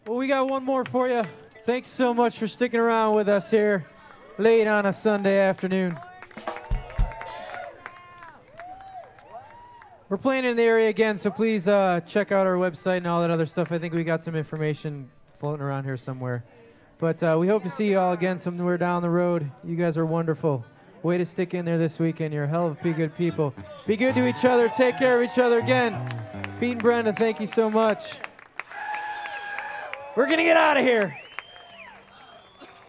Well, we got one more for you. Thanks so much for sticking around with us here late on a Sunday afternoon. We're playing in the area again, so please check out our website and all that other stuff. I think we got some information floating around here somewhere. But we hope to see you all again somewhere down the road. You guys are wonderful. Way to stick in there this weekend. You're a hell of a good people. Be good to each other. Take care of each other again. Pete and Brenda, thank you so much. We're going to get out of here.